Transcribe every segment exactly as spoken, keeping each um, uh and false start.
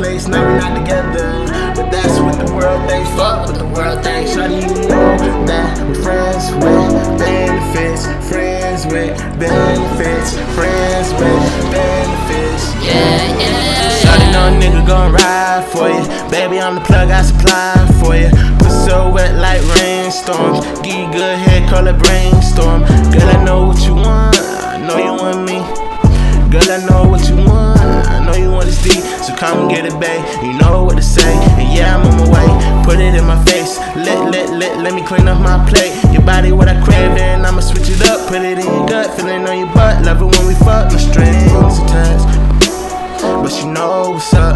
place, now we not together. But that's what the world thinks, fuck what the world thinks. Shawty, you know that we're friends with benefits, friends with benefits, friends with benefits. Yeah, yeah. Shawty know a nigga gon' ride for you. Baby, I'm the plug, I supply for you. Put so wet like rainstorms. Give you good head, call it brainstorm. Girl, I know what you want, I know you want me. Girl, I know what you want, I know you want this deep. So come and get it, babe, you know what to say. And yeah, I'm on my way, put it in my face. Lit, lit, lit, let me clean up my plate. Your body what I crave, then I'ma switch it up. Put it in your gut, feeling on your butt. Love it when we fuck, no strings attached. But you know what's up.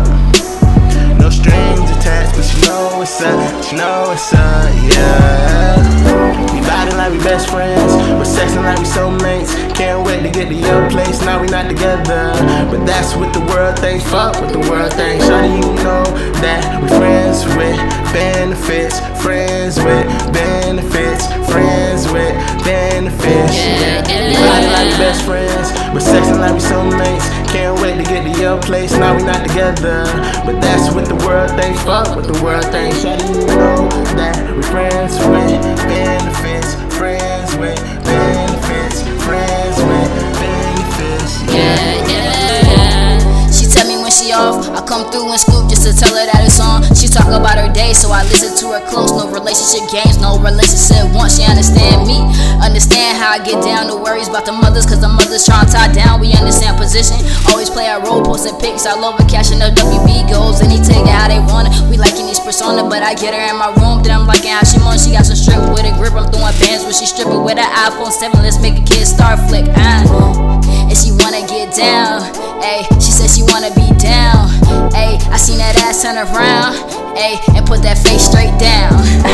No strings attached, but you know what's up. You know what's up, yeah. We vibing like we best friends, we're sexing like we soulmates. Can't wait to get to your place, now we not together. But that's what the world thinks, fuck what the world thinks. Shawty, you know that we're friends with benefits, friends with benefits, friends with benefits. Yeah, we vibing like we best friends, we're sexing like we soulmates. Can't wait to get to your place, now we not together. But that's what the world thinks, fuck what the world thinks. Shawty, you know that we're friends with benefits, friends with benefits, friends with benefits. Yeah, yeah. She tell me when she off, I come through and scoop just to tell her that it's on. She talk about her day, so I listen to her close. No relationship games, no relationship once. She understand me, understand how I get down. No worries about the mothers, cause the mothers tryna tie down. We understand position, always play our role, posting pics all over, cashing up W B goals. And he take it how they want it. We liking each persona, but I get her in my room, then I'm liking how she moans. She got some strip with a grip, I'm throwing bands when she stripping with her iPhone seven. Let's make a kid star flick, uh. And she wanna get down, ayy. She said she wanna be down, ayy. I seen that ass turn around, ayy, and put that face straight down.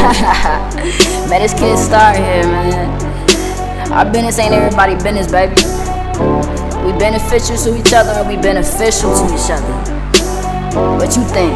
Man, this kid star here, man. Our business ain't everybody business, baby. We beneficial to each other, and we beneficial to each other. What you think?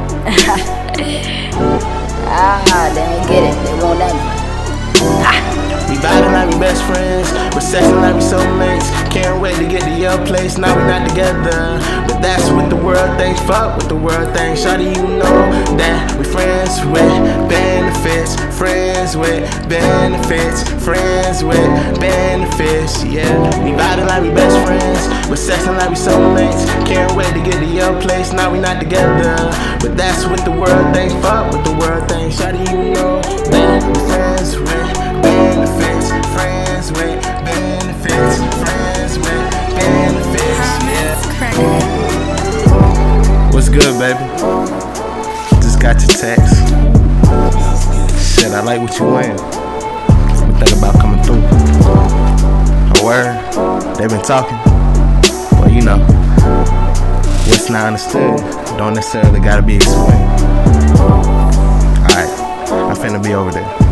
Ah, they don't get it. They won't never. Ah. We vibing like we best friends, we're sexing like we soulmates. Can't wait to get to your place, now we not together. But that's what the world thinks, fuck what the world thinks. Shawty, you know that we friends with benefits, friends with benefits, friends with benefits, yeah. We vibing like we best friends, we're sexing like we soulmates. Can't wait to get to your place, now we not together. But that's what the world thinks, fuck what the world thinks. Shawty, you know that we friends with benefits, friends with benefits, friends with benefits, yeah. What's good, baby? Just got your text. Shit, I like what you wearing. What think about coming through? A word? They been talking? Well, you know, what's not understood don't necessarily gotta be explained. Alright, I'm finna be over there.